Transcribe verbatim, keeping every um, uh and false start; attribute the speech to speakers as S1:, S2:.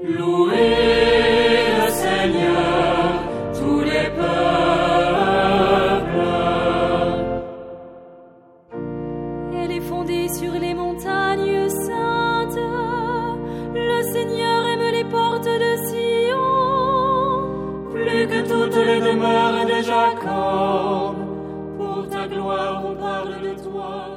S1: Louez le Seigneur, tous les peuples.
S2: Elle est fondée sur les montagnes saintes. Le Seigneur aime les portes de Sion.
S1: Plus que toutes les demeures de Jacob, pour ta gloire on parle de toi.